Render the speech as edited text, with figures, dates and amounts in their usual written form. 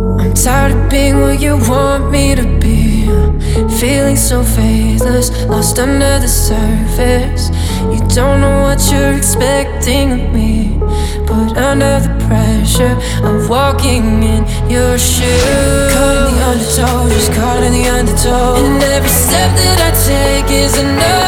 I'm tired of being what you want me to be, feeling so faithless, lost under the surface. You don't know what you're expecting of me, but under the pressure of walking in your shoes. Caught in the undertow, just caught in the undertow, and every step that I take is another